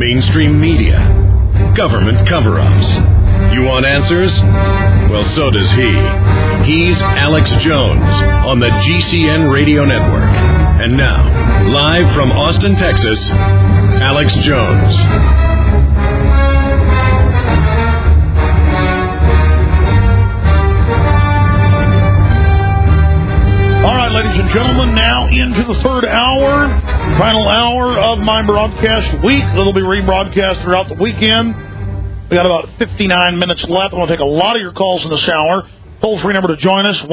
mainstream media, government cover-ups. You want answers? Well, so does he. He's Alex Jones on the GCN Radio Network. And now, live from Austin, Texas, Alex Jones. All right, ladies and gentlemen, now into the third hour, final hour of my broadcast week. It'll be rebroadcast throughout the weekend. We got about 59 minutes left. I want to take a lot of your calls in this hour. Toll-free number to join us,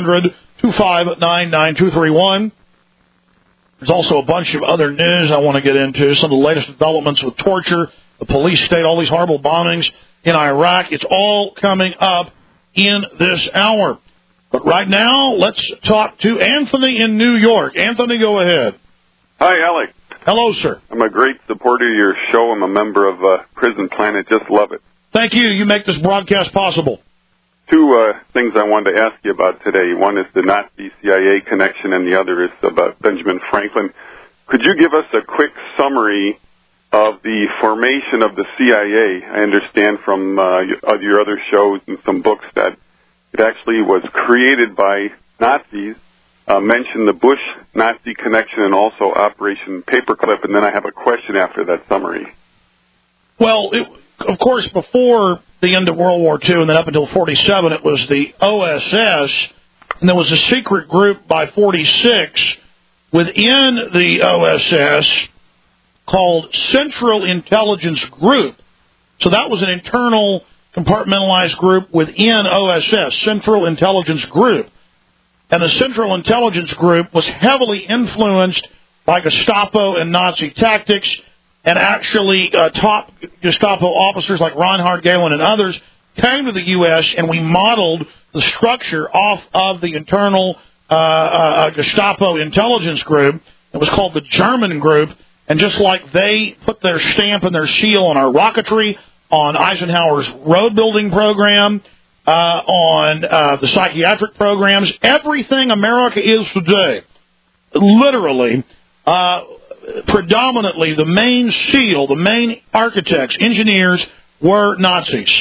1-800-259-9231. There's also a bunch of other news I want to get into, some of the latest developments with torture, the police state, all these horrible bombings in Iraq. It's all coming up in this hour. But right now, let's talk to Anthony in New York. Anthony, go ahead. Hi, Alex. Hello, sir. I'm a great supporter of your show. I'm a member of Prison Planet. Just love it. Thank you. You make this broadcast possible. Two things I wanted to ask you about today. One is the Nazi-CIA connection, and the other is about Benjamin Franklin. Could you give us a quick summary of the formation of the CIA? I understand from your other shows and some books that it actually was created by Nazis. Mention the Bush-Nazi connection and also Operation Paperclip, and then I have a question after that summary. Well, of course, before the end of World War II and then up until 47, it was the OSS, and there was a secret group by 46 within the OSS called Central Intelligence Group. So that was an internal compartmentalized group within OSS, Central Intelligence Group. And the Central Intelligence Group was heavily influenced by Gestapo and Nazi tactics, and actually top Gestapo officers like Reinhard Gehlen and others came to the U.S., and we modeled the structure off of the internal Gestapo intelligence group. It was called the German group, and just like they put their stamp and their seal on our rocketry, on Eisenhower's road building program, on the psychiatric programs, everything America is today, literally, predominantly the main seal, the main architects, engineers were Nazis.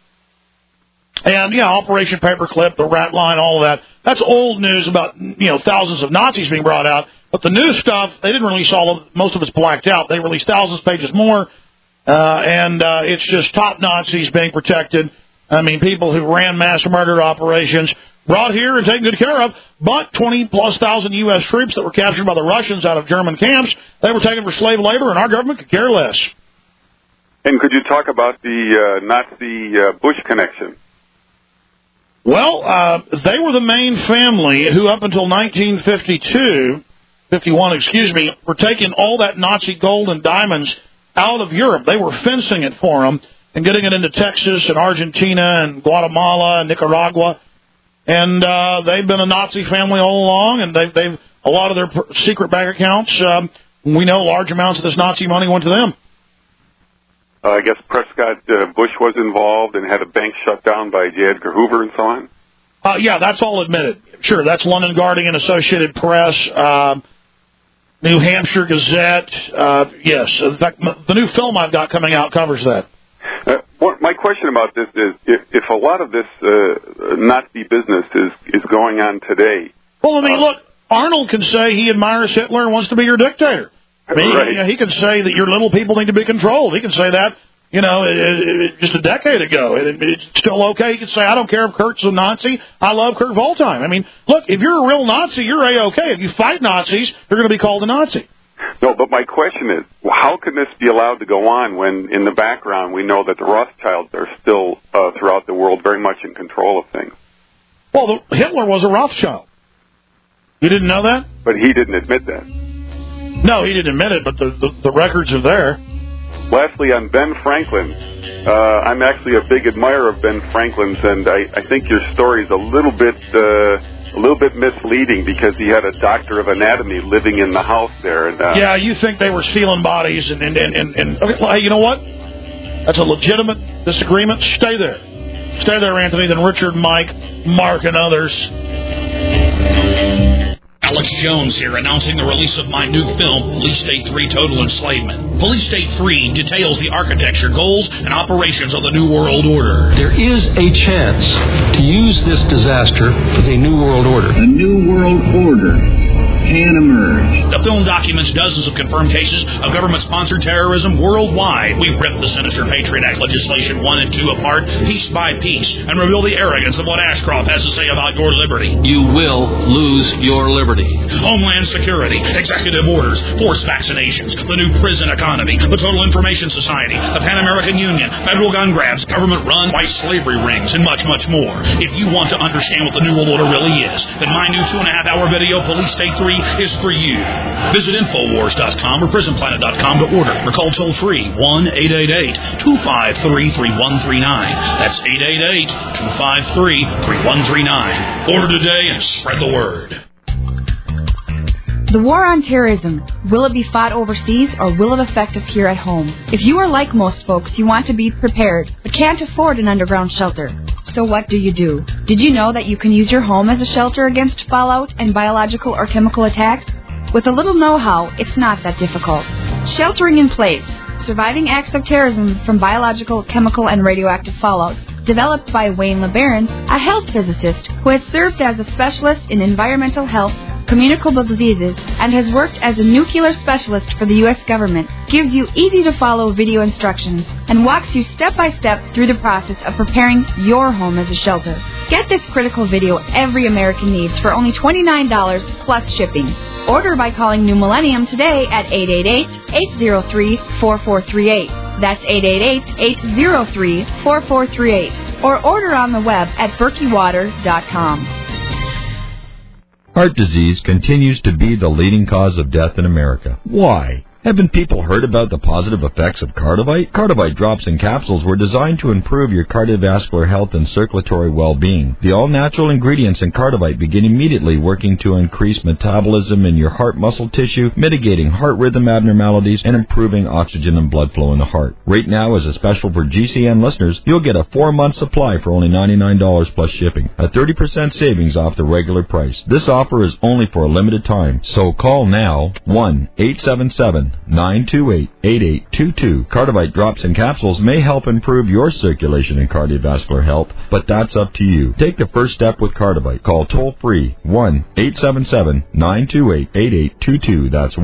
And, yeah, Operation Paperclip, the Rat Line, all of that, that's old news about, thousands of Nazis being brought out. But the new stuff, they didn't release all of it. Most of it's blacked out. They released thousands of pages more, and it's just top Nazis being protected. I mean, people who ran mass murder operations, brought here and taken good care of, but 20-plus thousand U.S. troops that were captured by the Russians out of German camps, they were taken for slave labor, and our government could care less. And could you talk about the Nazi-Bush connection? Well, they were the main family who, up until 1951, were taking all that Nazi gold and diamonds out of Europe. They were fencing it for them and getting it into Texas and Argentina and Guatemala and Nicaragua. And they've been a Nazi family all along, and they've a lot of their secret bank accounts, we know large amounts of this Nazi money went to them. I guess Prescott Bush was involved and had a bank shut down by J. Edgar Hoover and so on? Yeah, that's all admitted. Sure, that's London Guardian, Associated Press, New Hampshire Gazette. Yes, in fact, the new film I've got coming out covers that. My question about this is, if a lot of this Nazi business is going on today... Well, I mean, look, Arnold can say he admires Hitler and wants to be your dictator. I mean, right. He can say that your little people need to be controlled. He can say that, just a decade ago. It's still okay. He can say, I don't care if Kurt's a Nazi. I love Kurt Waldheim. I mean, look, if you're a real Nazi, you're A-okay. If you fight Nazis, you're going to be called a Nazi. No, but my question is, how can this be allowed to go on when, in the background, we know that the Rothschilds are still, throughout the world, very much in control of things? Well, Hitler was a Rothschild. You didn't know that? But he didn't admit that. No, he didn't admit it, but the records are there. Lastly, on Ben Franklin, I'm actually a big admirer of Ben Franklin's, and I think your story is a little bit misleading because he had a doctor of anatomy living in the house there. And, yeah, you think they were stealing bodies, and okay, well, hey, you know what? That's a legitimate disagreement. Stay there. Stay there, Anthony. Then Richard, Mike, Mark, and others. Alex Jones here, announcing the release of my new film, Police State 3 Total Enslavement. Police State 3 details the architecture, goals, and operations of the New World Order. There is a chance to use this disaster for the New World Order. The New World Order can emerge. The film documents dozens of confirmed cases of government-sponsored terrorism worldwide. We rip the sinister Patriot Act legislation 1 and 2 apart, piece by piece, and reveal the arrogance of what Ashcroft has to say about your liberty. You will lose your liberty. Homeland Security, executive orders, forced vaccinations, the new prison economy, the Total Information Society, the Pan American Union, federal gun grabs, government-run white slavery rings, and much, much more. If you want to understand what the New World Order really is, then my new 2.5-hour video, Police State 3, is for you. Visit Infowars.com or PrisonPlanet.com to order or call toll-free 1-888-253-3139. That's 888-253-3139. Order today and spread the word. The war on terrorism, will it be fought overseas or will it affect us here at home? If you are like most folks, you want to be prepared, but can't afford an underground shelter. So what do? Did you know that you can use your home as a shelter against fallout and biological or chemical attacks? With a little know-how, it's not that difficult. Sheltering in place, surviving acts of terrorism from biological, chemical, and radioactive fallout. Developed by Wayne LeBaron, a health physicist who has served as a specialist in environmental health, communicable diseases, and has worked as a nuclear specialist for the U.S. government, gives you easy-to-follow video instructions and walks you step-by-step through the process of preparing your home as a shelter. Get this critical video every American needs for only $29 plus shipping. Order by calling New Millennium today at 888-803-4438. That's 888-803-4438. Or order on the web at berkeywater.com. Heart disease continues to be the leading cause of death in America. Why? Haven't people heard about the positive effects of Cardivite? Cardivite drops and capsules were designed to improve your cardiovascular health and circulatory well-being. The all-natural ingredients in Cardivite begin immediately working to increase metabolism in your heart muscle tissue, mitigating heart rhythm abnormalities, and improving oxygen and blood flow in the heart. Right now, as a special for GCN listeners, you'll get a 4-month supply for only $99 plus shipping, a 30% savings off the regular price. This offer is only for a limited time, so call now, 1-877-928-8822. Cardivite drops and capsules may help improve your circulation and cardiovascular health, but that's up to you. Take the first step with Cardivite. Call toll-free 1-877-928-8822. That's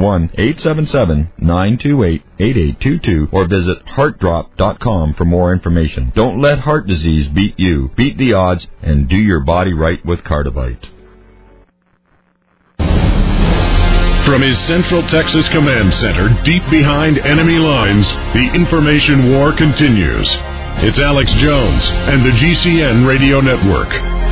1-877-928-8822. Or visit heartdrop.com for more information. Don't let heart disease beat you. Beat the odds and do your body right with Cardivite. From his Central Texas Command Center, deep behind enemy lines, the information war continues. It's Alex Jones and the GCN Radio Network.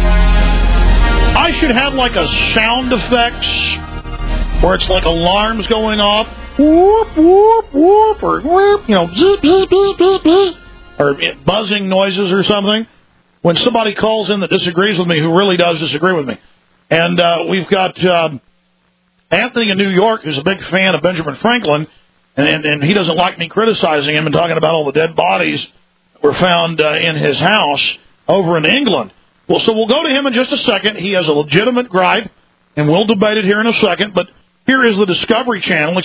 I should have like a sound effects where it's like alarms going off, whoop, whoop, whoop, or whoop, zip, zip, zip, zip, zip, or buzzing noises or something. When somebody calls in that disagrees with me, who really does disagree with me. And we've got Anthony in New York, who's a big fan of Benjamin Franklin, and he doesn't like me criticizing him and talking about all the dead bodies that were found in his house over in England. Well, so we'll go to him in just a second. He has a legitimate gripe, and we'll debate it here in a second. But here is the History Channel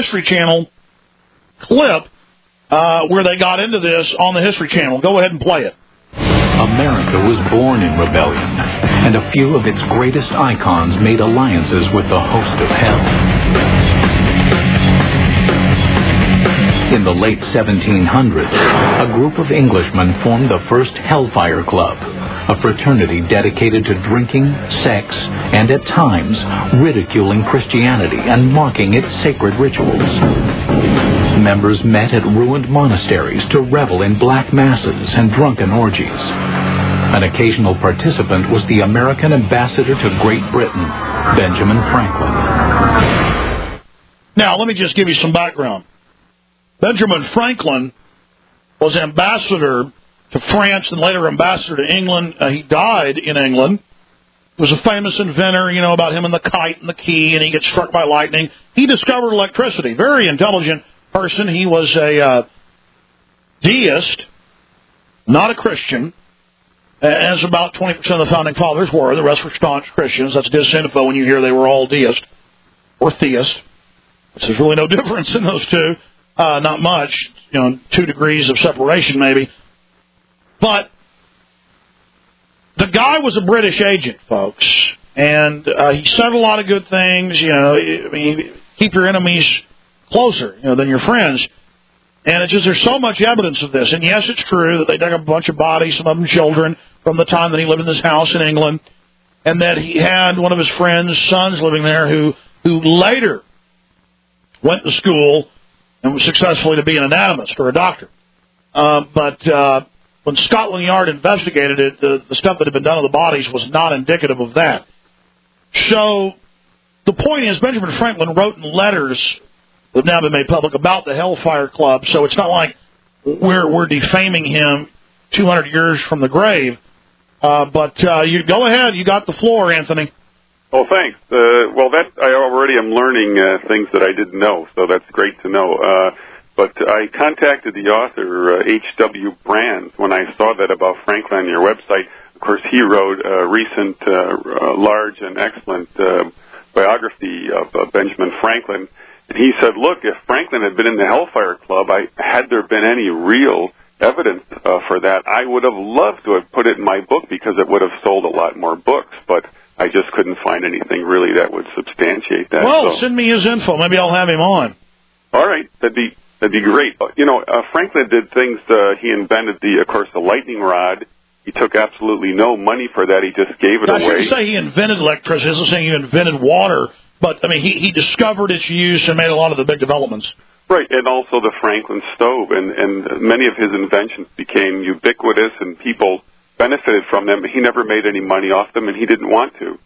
clip where they got into this on the History Channel. Go ahead and play it. America was born in rebellion, and a few of its greatest icons made alliances with the host of hell. In the late 1700s, a group of Englishmen formed the first Hellfire Club, a fraternity dedicated to drinking, sex, and at times ridiculing Christianity and mocking its sacred rituals. Members met at ruined monasteries to revel in black masses and drunken orgies. An occasional participant was the American ambassador to Great Britain, Benjamin Franklin. Now, let me just give you some background. Benjamin Franklin was ambassador to France and later ambassador to England. He died in England. He was a famous inventor, about him and the kite and the key, and he gets struck by lightning. He discovered electricity. Very intelligent person. He was a deist, not a Christian, as about 20% of the founding fathers were. The rest were staunch Christians. That's disinfo when you hear they were all deists or theists. There's really no difference in those two. Not much, 2 degrees of separation maybe. But the guy was a British agent, folks, and he said a lot of good things. Keep your enemies closer, than your friends. And it's just there's so much evidence of this. And yes, it's true that they dug up a bunch of bodies, some of them children, from the time that he lived in this house in England, and that he had one of his friend's sons living there who later went to school and was successfully to be an anatomist or a doctor. But when Scotland Yard investigated it, the stuff that had been done to the bodies was not indicative of that. So the point is, Benjamin Franklin wrote in letters that have now been made public about the Hellfire Club, so it's not like we're defaming him 200 years from the grave. But you go ahead. You got the floor, Anthony. Oh, thanks. I already am learning things that I didn't know, so that's great to know. But I contacted the author, H.W. Brands, when I saw that about Franklin on your website. Of course, he wrote a recent, large and excellent biography of Benjamin Franklin. And he said, look, if Franklin had been in the Hellfire Club, had there been any real evidence for that, I would have loved to have put it in my book because it would have sold a lot more books. But I just couldn't find anything really that would substantiate that. Well, send me his info. Maybe I'll have him on. All right. That'd be great. Franklin did things. He invented the lightning rod. He took absolutely no money for that. He just gave it away. I shouldn't say he invented electricity. I wasn't saying he invented water. But, he discovered its use and made a lot of the big developments. Right, and also the Franklin stove. And many of his inventions became ubiquitous, and people benefited from them. He never made any money off them, and he didn't want to.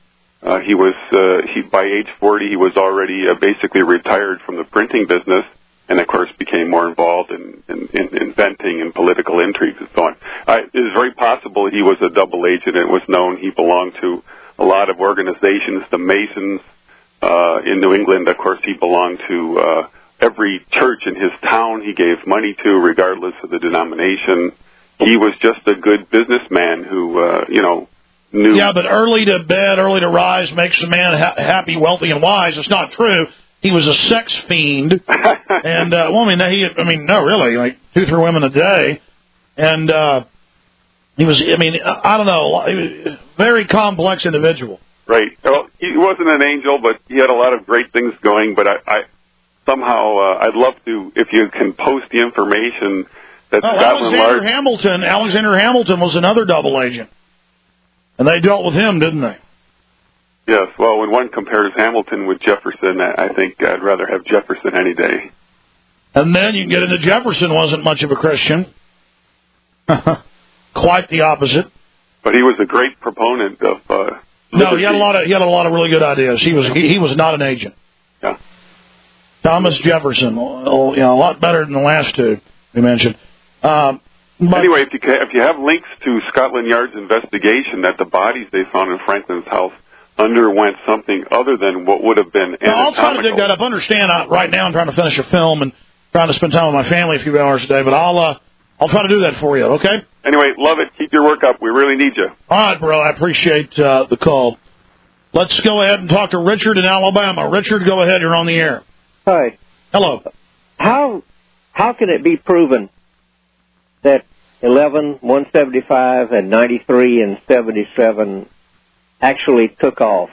By age 40, he was already basically retired from the printing business, and, of course, became more involved in inventing and political intrigues and so on. It is very possible he was a double agent. It was known he belonged to a lot of organizations, the Masons, in New England. Of course, he belonged to every church in his town he gave money to, regardless of the denomination. He was just a good businessman who, knew... Yeah, but early to bed, early to rise makes a man happy, wealthy, and wise. It's not true. He was a sex fiend. And, no, really, like 2-3 women a day. And he was, I don't know, he was a very complex individual. Right. Well, he wasn't an angel, but he had a lot of great things going. But I somehow I'd love to, if you can post the information that Alexander Hamilton was another double agent, and they dealt with him, didn't they? Yes. Well, when one compares Hamilton with Jefferson, I think I'd rather have Jefferson any day. And then you can get into Jefferson wasn't much of a Christian. Quite the opposite. But he was a great proponent of. No, he had a lot of really good ideas. He was not an agent. Yeah. Thomas Jefferson, a lot better than the last two we mentioned. Anyway, if you have links to Scotland Yard's investigation that the bodies they found in Franklin's house underwent something other than what would have been anatomical. I'll try to dig that up. Understand, right now I'm trying to finish a film and trying to spend time with my family a few hours a day, but I'll try to do that for you, okay? Anyway, love it. Keep your work up. We really need you. All right, bro. I appreciate the call. Let's go ahead and talk to Richard in Alabama. Richard, go ahead. You're on the air. Hi. Hello. How can it be proven that 11, 175, and 93 and 77 actually took off?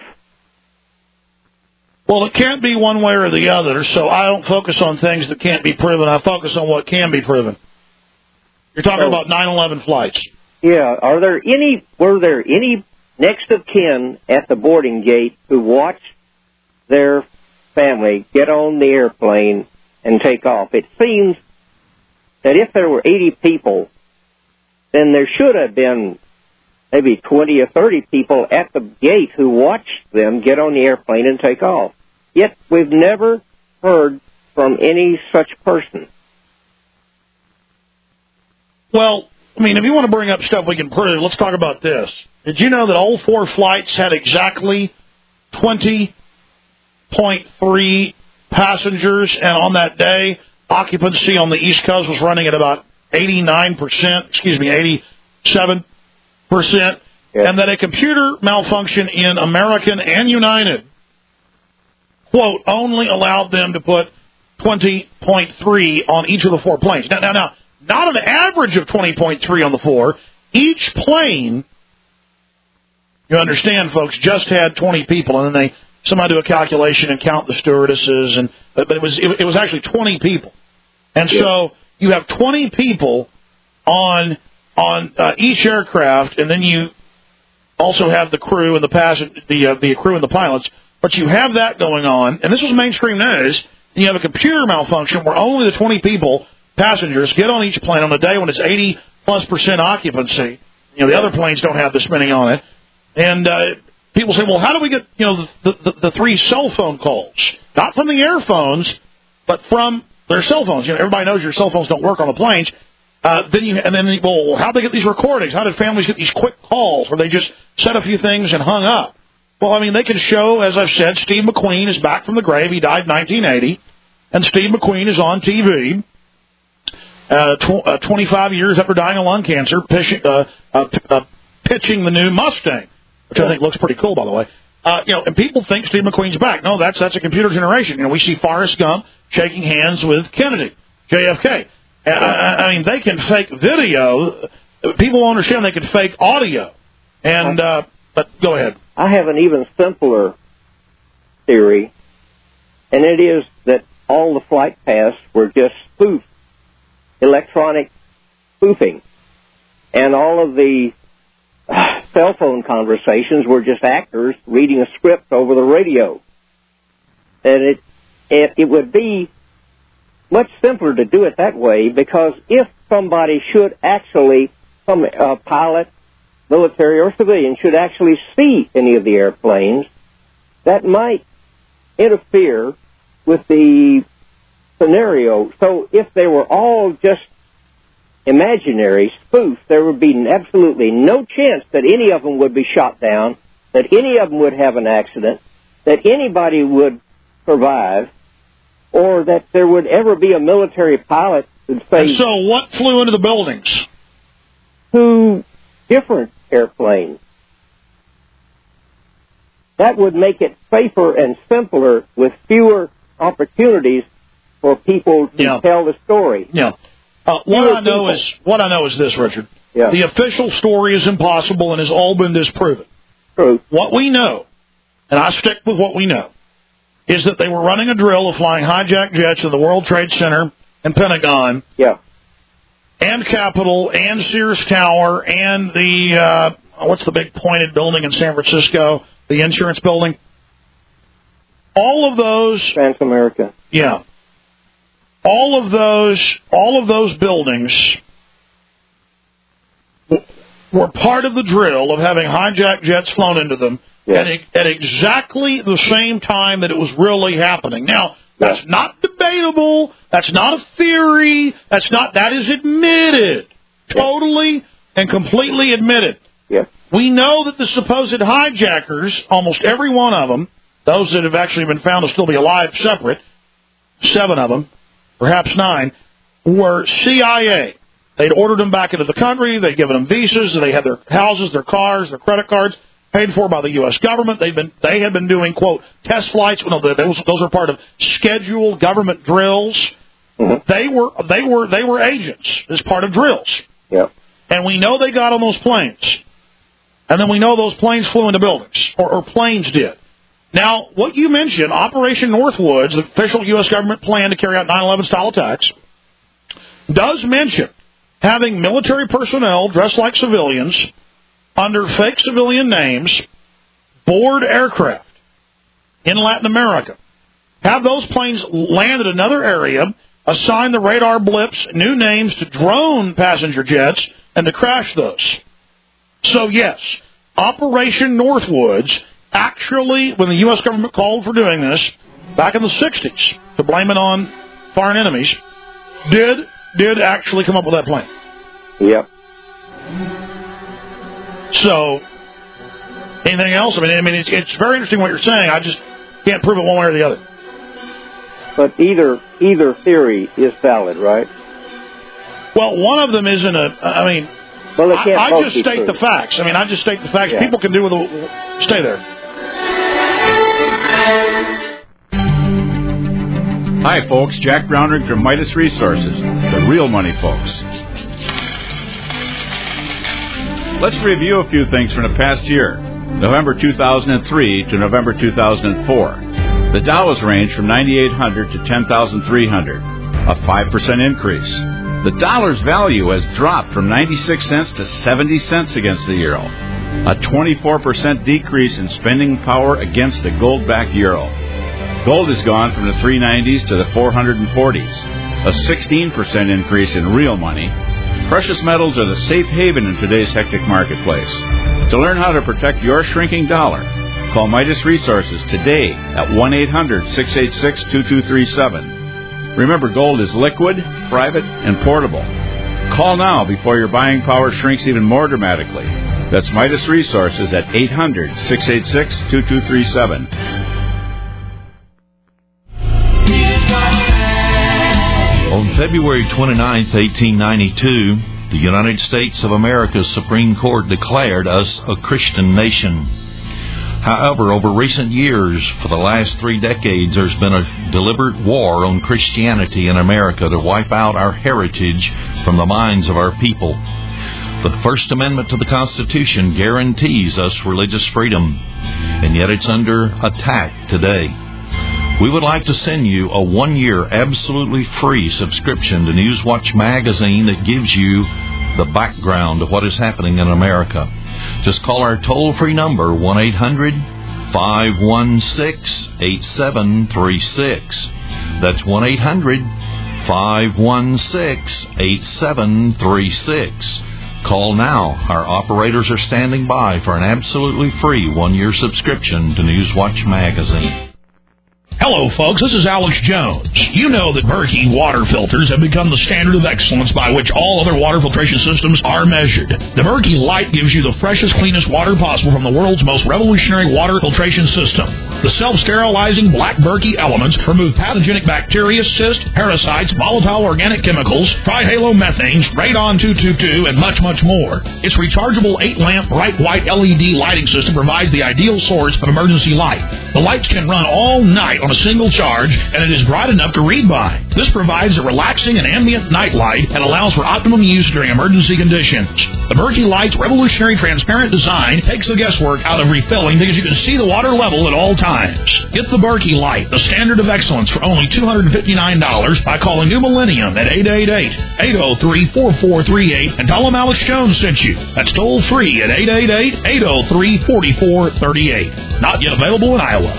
Well, it can't be one way or the other, so I don't focus on things that can't be proven. I focus on what can be proven. You're talking about 9/11 flights. Yeah. Were there any next of kin at the boarding gate who watched their family get on the airplane and take off? It seems that if there were 80 people, then there should have been maybe 20 or 30 people at the gate who watched them get on the airplane and take off. Yet we've never heard from any such person. Well, if you want to bring up stuff we can prove, let's talk about this. Did you know that all 4 flights had exactly 20.3 passengers, and on that day, occupancy on the East Coast was running at about 87%. and that a computer malfunction in American and United, quote, only allowed them to put 20.3 on each of the 4 planes. Now, not an average of 20.3 on the 4. Each plane, you understand, folks, just had 20 people, and then they somehow do a calculation and count the stewardesses, but it was actually 20 people. And so you have 20 people on each aircraft, and then you also have the crew and the crew and the pilots. But you have that going on, and this was mainstream news. And you have a computer malfunction where only the 20 people, passengers, get on each plane on a day when it's 80+% occupancy. The other planes don't have this many on it, and people say, well, how do we get the 3 cell phone calls? Not from the airphones, but from their cell phones. Everybody knows your cell phones don't work on the planes. Well, how did they get these recordings? How did families get these quick calls where they just said a few things and hung up? Well, I mean, they can show, as I've said, Steve McQueen is back from the grave. He died in 1980, and Steve McQueen is on TV 25 years after dying of lung cancer, pitching the new Mustang, which I think looks pretty cool, by the way. And people think Steve McQueen's back. No, that's a computer generation. We see Forrest Gump shaking hands with Kennedy, JFK. I mean, they can fake video. People won't understand they can fake audio. And but go ahead. I have an even simpler theory, and it is that all the flight paths were just spoof, electronic spoofing, and all of the cell phone conversations were just actors reading a script over the radio. And it would be much simpler to do it that way, because if somebody should actually, some pilot, military or civilian, should actually see any of the airplanes, that might interfere with the scenario. So if they were all just imaginary spoofs, there would be absolutely no chance that any of them would be shot down, that any of them would have an accident, that anybody would survive, or that there would ever be a military pilot who'd say... And so what flew into the buildings? 2 different airplanes. That would make it safer and simpler with fewer opportunities for people to tell the story. Yeah. What I know is this, Richard. Yeah. The official story is impossible and has all been disproven. True. What we know, and I stick with what we know, is that they were running a drill of flying hijacked jets to the World Trade Center and Pentagon. Yeah. And Capitol and Sears Tower and the, what's the big pointed building in San Francisco? The insurance building. All of those... Transamerica. Yeah. All of those buildings were part of the drill of having hijacked jets flown into them at exactly the same time that it was really happening. Now, that's not debatable. That's not a theory. That is admitted. Totally and completely admitted. Yeah. We know that the supposed hijackers, almost every one of them, those that have actually been found to still be alive separate, 7 of them, perhaps 9, were CIA. They'd ordered them back into the country. They'd given them visas. They had their houses, their cars, their credit cards paid for by the U.S. government. They had been doing, quote, test flights. No, those are part of scheduled government drills. Mm-hmm. They were agents as part of drills. Yeah. And we know they got on those planes. And then we know those planes flew into buildings, or planes did. Now, what you mentioned, Operation Northwoods, the official U.S. government plan to carry out 9/11-style attacks, does mention having military personnel dressed like civilians under fake civilian names board aircraft in Latin America. Have those planes land at another area, assign the radar blips new names to drone passenger jets, and to crash those. So, yes, Operation Northwoods, actually, when the U.S. government called for doing this back in the 60s to blame it on foreign enemies, did actually come up with that plan. Yep. So, anything else? I mean, it's very interesting what you're saying. I just can't prove it one way or the other. But either theory is valid, right? Well, one of them isn't Well, they can't I both just be state true. the facts. I mean, I just state the facts. Yeah. People can do with stay there. Hi, folks. Jack Brownrigg from Midas Resources, the real money folks. Let's review a few things from the past year, November 2003 to November 2004. The Dow has ranged from 9,800 to 10,300, a 5% increase. The dollar's value has dropped from 96 cents to 70 cents against the euro, a 24% decrease in spending power against the gold-backed euro. Gold has gone from the 390s to the 440s, a 16% increase in real money. Precious metals are the safe haven in today's hectic marketplace. To learn how to protect your shrinking dollar, call Midas Resources today at 1-800-686-2237. Remember, gold is liquid, private, and portable. Call now before your buying power shrinks even more dramatically. That's Midas Resources at 800-686-2237. On February 29, 1892, the United States of America's Supreme Court declared us a Christian nation. However, over recent years, for the last 3 decades, there's been a deliberate war on Christianity in America to wipe out our heritage from the minds of our people. The First Amendment to the Constitution guarantees us religious freedom, and yet it's under attack today. We would like to send you a 1-year absolutely free subscription to Newswatch magazine that gives you the background of what is happening in America. Just call our toll-free number, 1-800-516-8736. That's 1-800-516-8736. Call now. Our operators are standing by for an absolutely free 1-year subscription to Newswatch magazine. Hello, folks. This is Alex Jones. You know that Berkey water filters have become the standard of excellence by which all other water filtration systems are measured. The Berkey Light gives you the freshest, cleanest water possible from the world's most revolutionary water filtration system. The self-sterilizing black Berkey elements remove pathogenic bacteria, cysts, parasites, volatile organic chemicals, trihalomethanes, radon 222, and much, much more. Its rechargeable 8-lamp bright white LED lighting system provides the ideal source of emergency light. The lights can run all night on a single charge, and it is bright enough to read by. This provides a relaxing and ambient night light and allows for optimum use during emergency conditions. The Berkey Light's revolutionary transparent design takes the guesswork out of refilling because you can see the water level at all times. Get the Berkey Light, the standard of excellence, for only $259 by calling New Millennium at 888-803-4438 and tell them Alex Jones sent you. That's toll free at 888-803-4438. Not yet available in Iowa.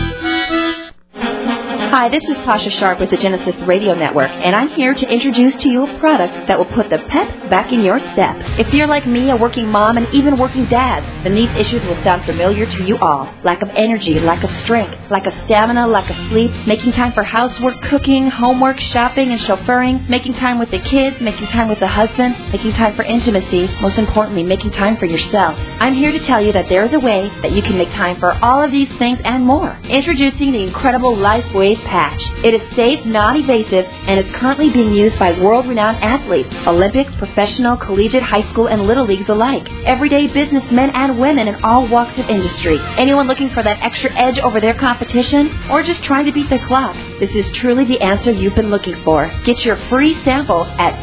Hi, this is Pasha Sharp with the Genesis Radio Network, and I'm here to introduce to you a product that will put the pep back in your step. If you're like me, a working mom, and even working dad, then these issues will sound familiar to you all. Lack of energy, lack of strength, lack of stamina, lack of sleep, making time for housework, cooking, homework, shopping, and chauffeuring, making time with the kids, making time with the husband, making time for intimacy, most importantly, making time for yourself. I'm here to tell you that there is a way that you can make time for all of these things and more. Introducing the incredible LifeWave patch. It is safe, non-invasive, and is currently being used by world-renowned athletes, Olympics, professional, collegiate, high school, and little leagues alike. Everyday businessmen and women in all walks of industry. Anyone looking for that extra edge over their competition, or just trying to beat the clock? This is truly the answer you've been looking for. Get your free sample at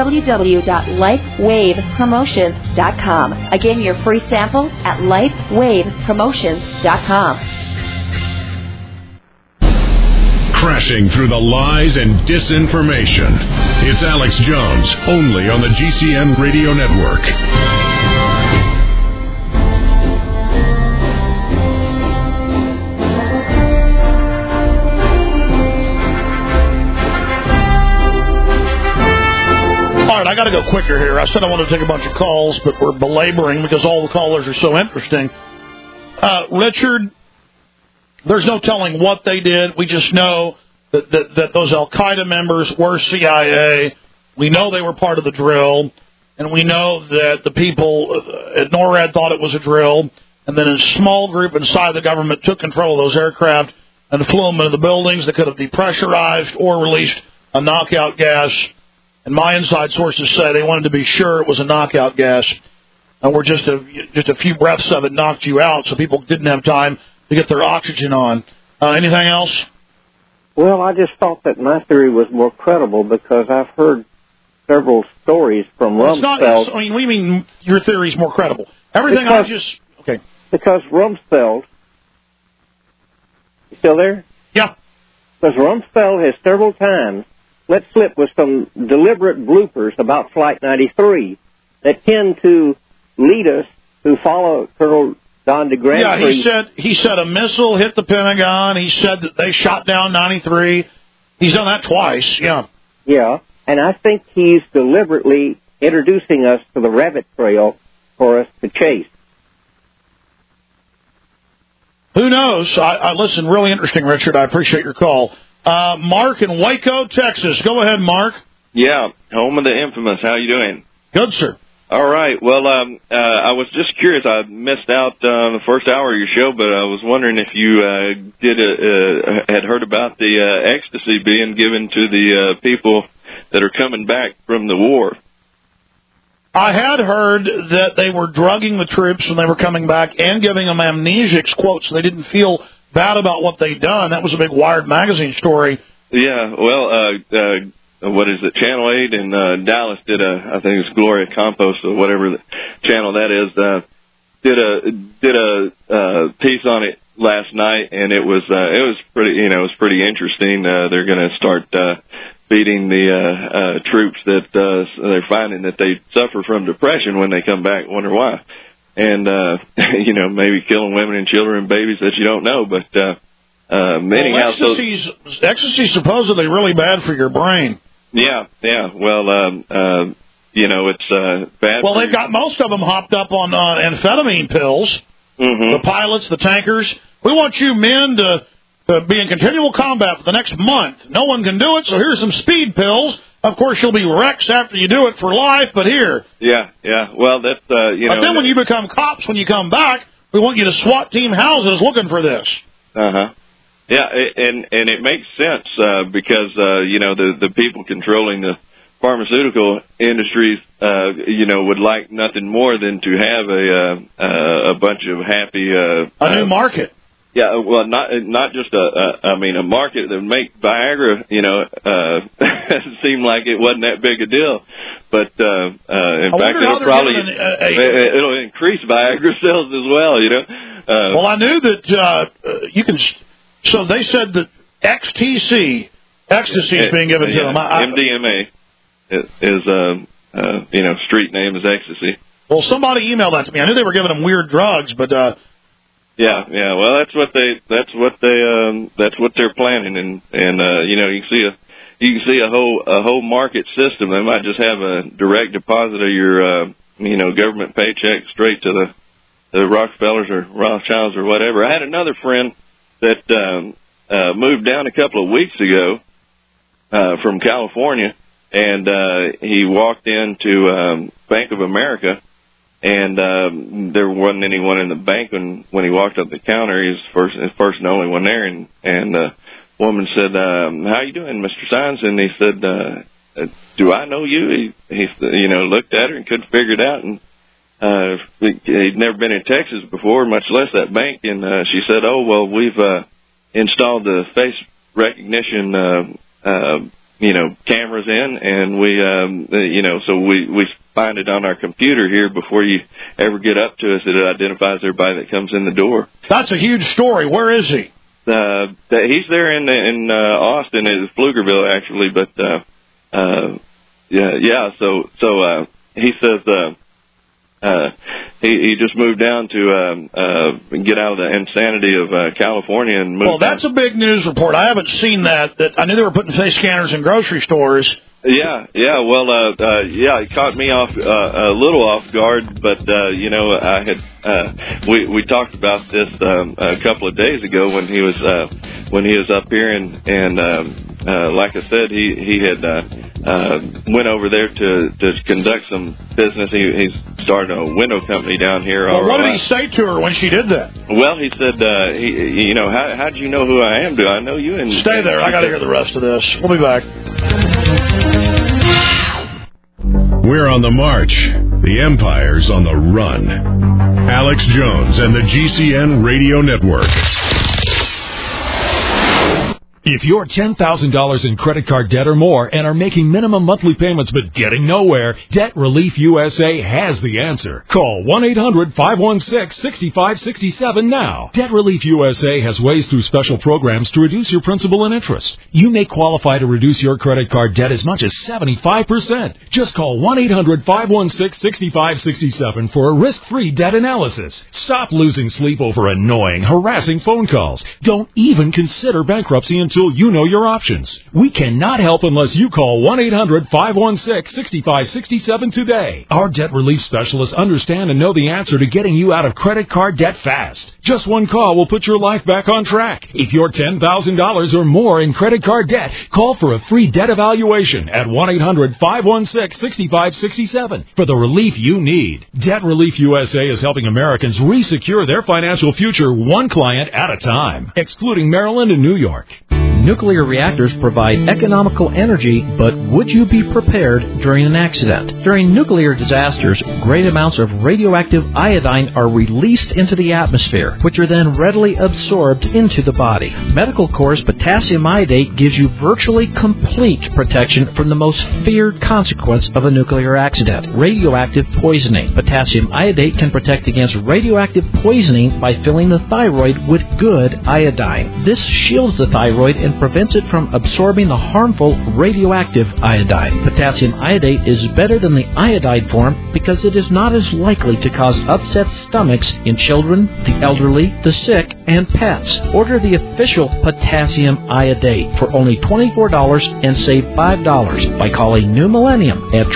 www.lifewavepromotions.com. Again, your free sample at lifewavepromotions.com. Crashing through the lies and disinformation. It's Alex Jones, only on the GCN Radio Network. All right, I got to go quicker here. I said I wanted to take a bunch of calls, but we're belaboring because all the callers are so interesting. Richard, there's no telling what they did. We just know that those Al-Qaeda members were CIA. We know they were part of the drill. And we know that the people at NORAD thought it was a drill. And then a small group inside the government took control of those aircraft and flew them into the buildings that could have depressurized or released a knockout gas. And my inside sources say they wanted to be sure it was a knockout gas, where just a few breaths of it knocked you out, so people didn't have time to get their oxygen on. Anything else? Well, I just thought that my theory was more credible because I've heard several stories from Rumsfeld. What do you mean your theory is more credible? Everything okay. Because Rumsfeld, you still there? Yeah. Because Rumsfeld has several times let slip with some deliberate bloopers about Flight 93 that tend to lead us who follow Colonel Don DeGrande. Yeah, he said a missile hit the Pentagon. He said that they shot down 93. He's done that twice, yeah. Yeah, and I think he's deliberately introducing us to the rabbit trail for us to chase. Who knows? I listen, really interesting, Richard. I appreciate your call. Mark in Waco, Texas. Go ahead, Mark. Yeah, home of the infamous. How you doing? Good, sir. All right. Well, I was just curious. I missed out the first hour of your show, but I was wondering if you had heard about the ecstasy being given to the people that are coming back from the war. I had heard that they were drugging the troops when they were coming back and giving them amnesics, quote, so they didn't feel bad about what they'd done. That was a big Wired magazine story. Yeah, well, what is it? Channel 8 in Dallas did I think it's Gloria Compost or whatever the channel that is, did a piece on it last night, and it was pretty interesting. They're going to start feeding the troops that they're finding that they suffer from depression when they come back. Wonder why. And maybe killing women and children and babies that you don't know, but anyhow, ecstasy's supposedly really bad for your brain. Yeah. Well, it's bad. Well, they've got most of them hopped up on amphetamine pills. Mm-hmm. The pilots, the tankers. We want you men to be in continual combat for the next month. No one can do it, so here's some speed pills. Of course, you'll be wrecks after you do it for life, but here. Yeah. Well, that's But then when you become cops, when you come back, we want you to SWAT team houses looking for this. Uh-huh. Yeah, and it makes sense because the people controlling the pharmaceutical industries would like nothing more than to have a bunch of happy a new market. Yeah, well, not just a market that would make Viagra seem like it wasn't that big a deal, but in fact it'll increase Viagra sales as well. Well, I knew that you can. So they said that ecstasy is being given to them. MDMA is street name is ecstasy. Well, somebody emailed that to me. I knew they were giving them weird drugs, but yeah. Well, that's what they're planning, and you can see a whole market system. They might just have a direct deposit of your government paycheck straight to the Rockefellers or Rothschilds or whatever. I had another friend that moved down a couple of weeks ago from California, and he walked into Bank of America, and there wasn't anyone in the bank when he walked up the counter. He was first and only one there, and the woman said, "How you doing, Mr. Sines?" And he said, "Do I know you?" He looked at her and couldn't figure it out, and he'd never been in Texas before, much less that bank. And she said, "Oh, well, we've installed the face recognition, cameras in, and we find it on our computer here before you ever get up to us. It identifies everybody that comes in the door." That's a huge story. Where is he? He's there in Austin, at Pflugerville, actually. But So he says. He just moved down to get out of the insanity of California and moved. Well, that's a big news report. I haven't seen that. I knew they were putting face scanners in grocery stores. Yeah. Well, it caught me off a little off guard, but I had we talked about this a couple of days ago when he was up here, and like I said, he had went over there to conduct some business. He's started a window company down here. Well, what did he say to her when she did that? Well, he said, how do you know who I am? Do I know you? And stay there. I got to hear the rest of this. We'll be back. We're on the march. The Empire's on the run. Alex Jones and the GCN Radio Network. If you're $10,000 in credit card debt or more and are making minimum monthly payments but getting nowhere, Debt Relief USA has the answer. Call 1-800-516-6567 now. Debt Relief USA has ways through special programs to reduce your principal and interest. You may qualify to reduce your credit card debt as much as 75%. Just call 1-800-516-6567 for a risk-free debt analysis. Stop losing sleep over annoying, harassing phone calls. Don't even consider bankruptcy until you know your options. We cannot help unless you call 1-800-516-6567 today. Our debt relief specialists understand and know the answer to getting you out of credit card debt fast. Just one call will put your life back on track. If you're $10,000 or more in credit card debt, call for a free debt evaluation at 1-800-516-6567 for the relief you need. Debt Relief USA is helping Americans resecure their financial future one client at a time, excluding Maryland and New York. Nuclear reactors provide economical energy, but would you be prepared during an accident? During nuclear disasters, great amounts of radioactive iodine are released into the atmosphere, which are then readily absorbed into the body. Medical Corps' potassium iodate gives you virtually complete protection from the most feared consequence of a nuclear accident, radioactive poisoning. Potassium iodate can protect against radioactive poisoning by filling the thyroid with good iodine. This shields the thyroid and prevents it from absorbing the harmful radioactive iodine. Potassium iodate is better than the iodide form because it is not as likely to cause upset stomachs in children, the elderly, the sick, and pets. Order the official potassium iodate for only $24 and save $5 by calling New Millennium at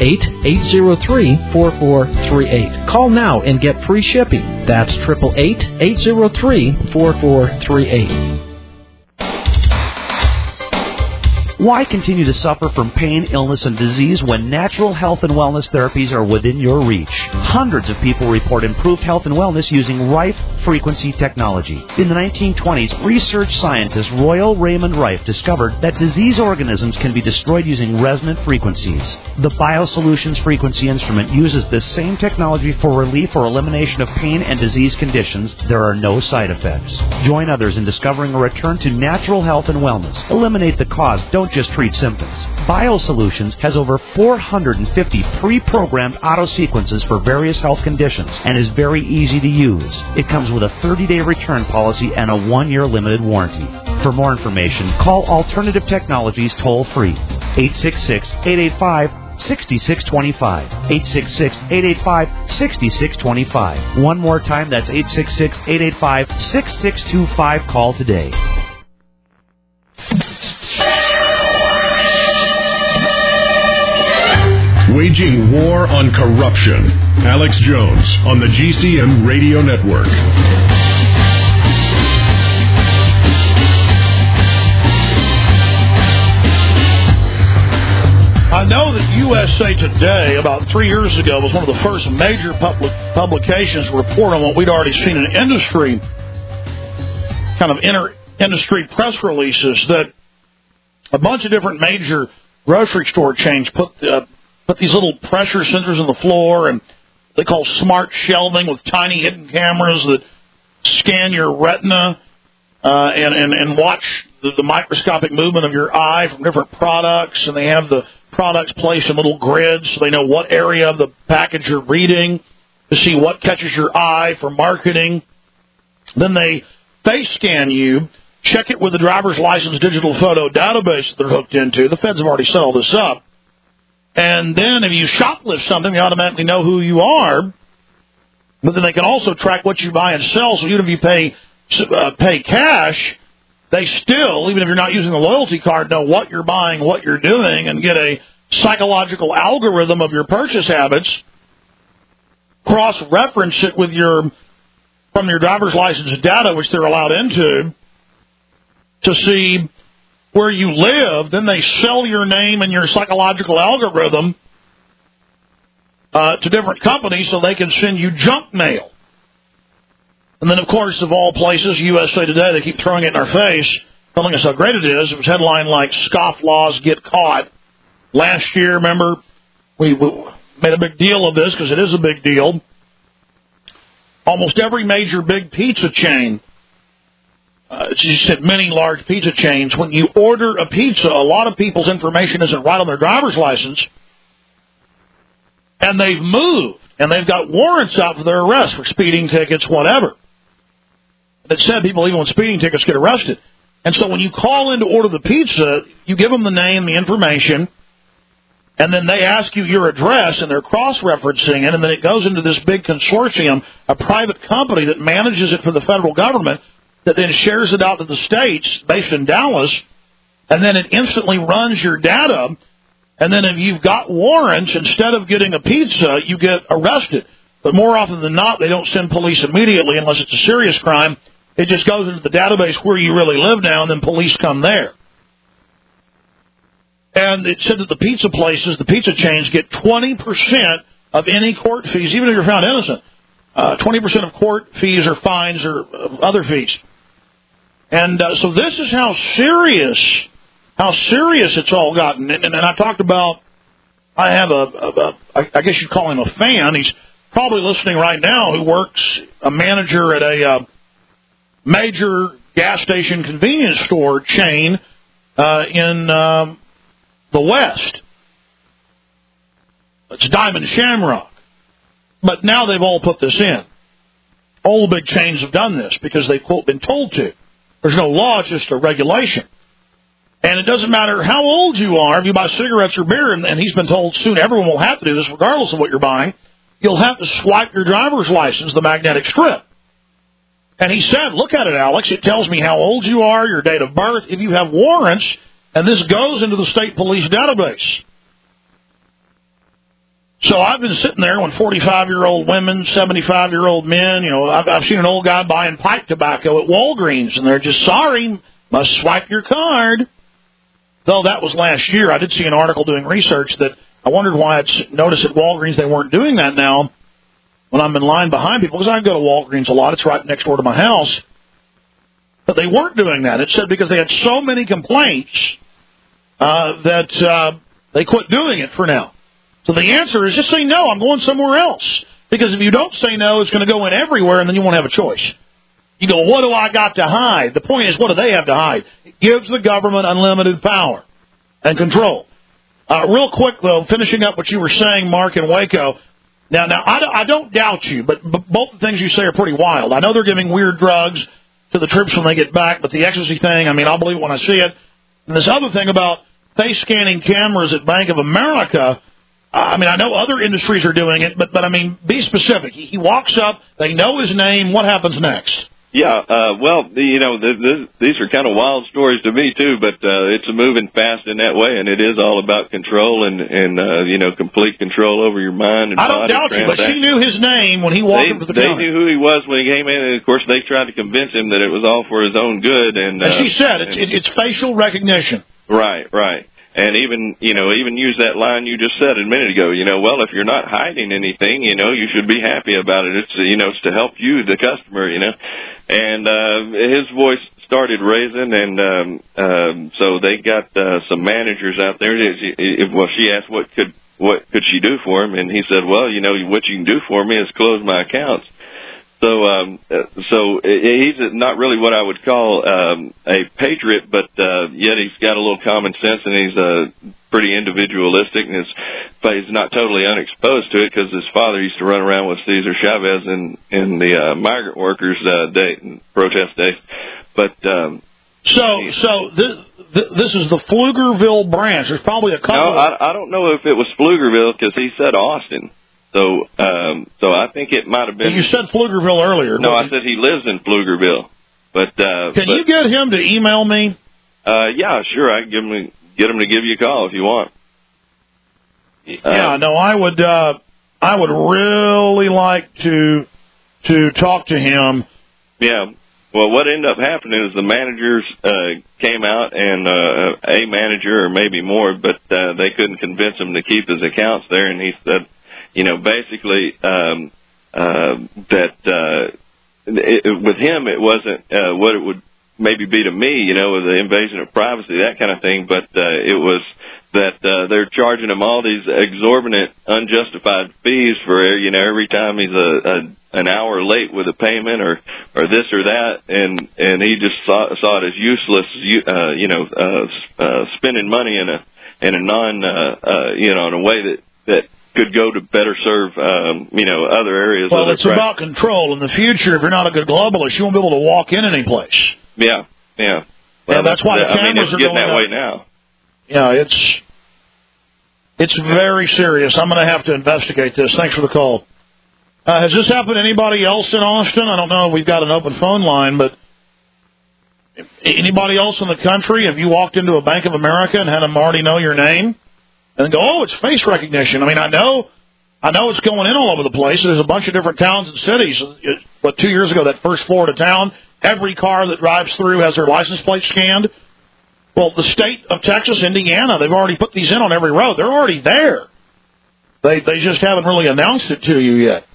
888-803-4438. Call now and get free shipping. That's 888-803-4438. Why continue to suffer from pain, illness, and disease when natural health and wellness therapies are within your reach? Hundreds of people report improved health and wellness using Rife frequency technology. In the 1920s, research scientist Royal Raymond Rife discovered that disease organisms can be destroyed using resonant frequencies. The BioSolutions frequency instrument uses this same technology for relief or elimination of pain and disease conditions. There are no side effects. Join others in discovering a return to natural health and wellness. Eliminate the cause. Don't just treat symptoms. BioSolutions has over 450 pre-programmed auto sequences for various health conditions and is very easy to use. It comes with a 30-day return policy and a 1-year limited warranty. For more information, call Alternative Technologies toll-free, 866-885-6625. 866-885-6625. One more time, that's 866-885-6625. Call today. Waging war on corruption. Alex Jones on the GCN Radio Network. I know that USA Today, about 3 years ago, was one of the first major publications to report on what we'd already seen in industry, kind of industry press releases, that a bunch of different major grocery store chains put these little pressure sensors on the floor, and they call smart shelving with tiny hidden cameras that scan your retina and watch the microscopic movement of your eye from different products, and they have the products placed in little grids so they know what area of the package you're reading to see what catches your eye for marketing. Then they face scan you, check it with the driver's license digital photo database that they're hooked into. The feds have already set all this up. And then if you shoplift something, they automatically know who you are. But then they can also track what you buy and sell. So even if you pay cash, they still, even if you're not using the loyalty card, know what you're buying, what you're doing, and get a psychological algorithm of your purchase habits. Cross-reference it with from your driver's license data, which they're allowed into, to see where you live. Then they sell your name and your psychological algorithm to different companies so they can send you junk mail. And then, of course, of all places, USA Today, they keep throwing it in our face, telling us how great it is. It was headline like, "Scofflaws Get Caught." Last year, remember, we made a big deal of this because it is a big deal. Almost every major big pizza chain, she said many large pizza chains, when you order a pizza, a lot of people's information isn't right on their driver's license, and they've moved, and they've got warrants out for their arrest for speeding tickets, whatever. It said people, even with speeding tickets, get arrested. And so when you call in to order the pizza, you give them the name, the information, and then they ask you your address, and they're cross-referencing it, and then it goes into this big consortium, a private company that manages it for the federal government, that then shares it out to the states, based in Dallas, and then it instantly runs your data, and then if you've got warrants, instead of getting a pizza, you get arrested. But more often than not, they don't send police immediately unless it's a serious crime. It just goes into the database where you really live now, and then police come there. And it said that the pizza places, the pizza chains, get 20% of any court fees, even if you're found innocent. 20% of court fees or fines or other fees. And so this is how serious it's all gotten. And I talked about, I have I guess you'd call him a fan. He's probably listening right now, who works a manager at a major gas station convenience store chain in the West. It's Diamond Shamrock. But now they've all put this in. All the big chains have done this because they've, quote, been told to. There's no law, it's just a regulation. And it doesn't matter how old you are, if you buy cigarettes or beer, and he's been told soon everyone will have to do this regardless of what you're buying, you'll have to swipe your driver's license, the magnetic strip. And he said, look at it, Alex, it tells me how old you are, your date of birth, if you have warrants, and this goes into the state police database. So I've been sitting there when 45-year-old women, 75-year-old men, I've seen an old guy buying pipe tobacco at Walgreens, and they're just, sorry, must swipe your card. Though that was last year, I did see an article doing research that I wondered why I'd noticed at Walgreens they weren't doing that now when I'm in line behind people, because I go to Walgreens a lot. It's right next door to my house. But they weren't doing that. It said because they had so many complaints that they quit doing it for now. So the answer is just say no, I'm going somewhere else. Because if you don't say no, it's going to go in everywhere, and then you won't have a choice. You go, what do I got to hide? The point is, what do they have to hide? It gives the government unlimited power and control. Real quick, though, finishing up what you were saying, Mark, in Waco. Now, I don't doubt you, but both the things you say are pretty wild. I know they're giving weird drugs to the troops when they get back, but the ecstasy thing, I'll believe it when I see it. And this other thing about face scanning cameras at Bank of America, I know other industries are doing it, but be specific. He walks up, they know his name, what happens next? Yeah, these are kind of wild stories to me too, but it's moving fast in that way, and it is all about control and complete control over your mind and I don't body. doubt you, but she knew his name when he walked into the counter. They knew who he was when he came in, and of course they tried to convince him that it was all for his own good. And she said it's facial recognition. Right. And even use that line you just said a minute ago, well, if you're not hiding anything, you should be happy about it. It's, it's to help you, the customer, And his voice started raising, and so they got some managers out there. Well, she asked what could she do for him, and he said, well, what you can do for me is close my accounts. So he's not really what I would call a patriot, but yet he's got a little common sense, and he's pretty individualistic, and he's not totally unexposed to it because his father used to run around with Cesar Chavez in the migrant workers' day, protest days. But so this is the Pflugerville branch. There's probably a couple. No, I don't know if it was Pflugerville because he said Austin. So I think it might have been. You said Pflugerville earlier. No, I said he lives in Pflugerville. But can you get him to email me? Yeah, sure. I can get him to give you a call if you want. I would really like to talk to him. Yeah. Well, what ended up happening is the managers came out, and a manager or maybe more, but they couldn't convince him to keep his accounts there, and he said, basically that with him it wasn't what it would maybe be to me, with the invasion of privacy, that kind of thing, but it was they're charging him all these exorbitant, unjustified fees for every time he's an hour late with a payment or this or that, and he just saw it as useless, spending money in a non in a way that could go to better serve other areas. Well, it's about control. In the future, if you're not a good globalist, you won't be able to walk in any place. Yeah. Well, and that's why the cameras it's are getting going that up. way now. Yeah, it's very serious. I'm going to have to investigate this. Thanks for the call. Has this happened to anybody else in Austin? I don't know if we've got an open phone line, but anybody else in the country, have you walked into a Bank of America and had them already know your name? And go, oh, it's face recognition. I mean, I know it's going in all over the place. There's a bunch of different towns and cities. 2 years ago, that first Florida town, every car that drives through has their license plate scanned. Well, the state of Texas, Indiana, they've already put these in on every road. They're already there. They just haven't really announced it to you yet.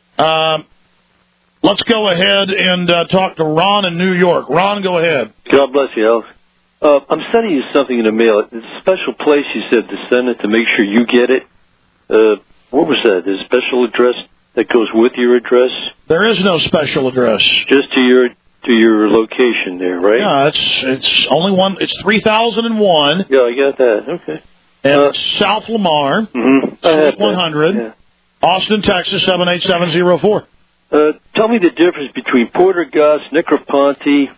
Let's go ahead and talk to Ron in New York. Ron, go ahead. God bless you, Alex. I'm sending you something in the mail. It's a special place, you said, to send it to make sure you get it. What was that? There's a special address that goes with your address? There is no special address. Just to your location there, right? Yeah, it's only one. It's 3001. Yeah, I got that. Okay. And it's South Lamar, Suite 100, yeah. Austin, Texas, 78704. Tell me the difference between Porter-Goss, Negroponte,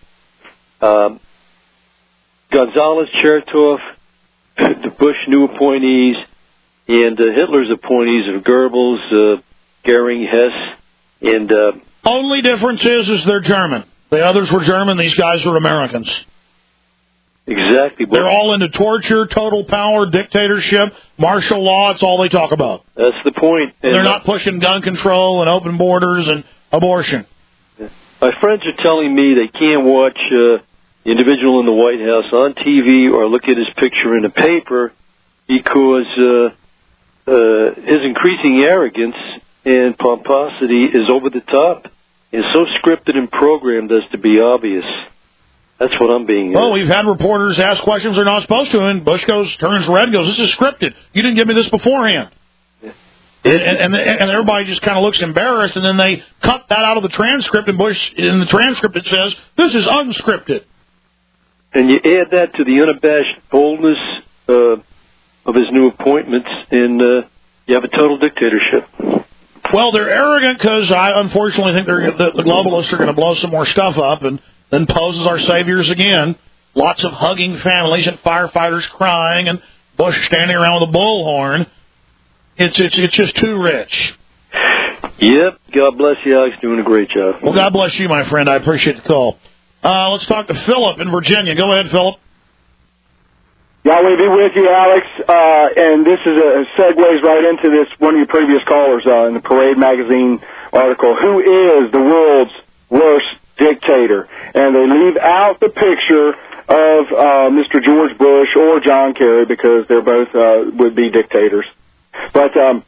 Gonzalez, Chertoff, the Bush new appointees, and Hitler's appointees of Goebbels, Goering, Hess, and... Only difference is they're German. The others were German. These guys were Americans. Exactly. They're all into torture, total power, dictatorship, martial law. It's all they talk about. That's the point. And they're not pushing gun control and open borders and abortion. My friends are telling me they can't watch the individual in the White House on TV or look at his picture in the paper because his increasing arrogance and pomposity is over the top and so scripted and programmed as to be obvious. That's what I'm being... Well, we've had reporters ask questions they're not supposed to, and Bush turns red, goes, this is scripted. You didn't give me this beforehand. Yeah. And everybody just kind of looks embarrassed, and then they cut that out of the transcript, and Bush, in the transcript, it says, this is unscripted. And you add that to the unabashed boldness of his new appointments, and you have a total dictatorship. Well, they're arrogant because I unfortunately think the globalists are going to blow some more stuff up and then pose as our saviors again. Lots of hugging families and firefighters crying and Bush standing around with a bullhorn. It's just too rich. Yep. God bless you, Alex. Doing a great job. Well, God bless you, my friend. I appreciate the call. Let's talk to Philip in Virginia. Go ahead, Philip. Yahweh be with you, Alex. And this is segues right into this, one of your previous callers in the Parade magazine article. Who is the world's worst dictator? And they leave out the picture of Mr. George Bush or John Kerry because they're both would be dictators. But I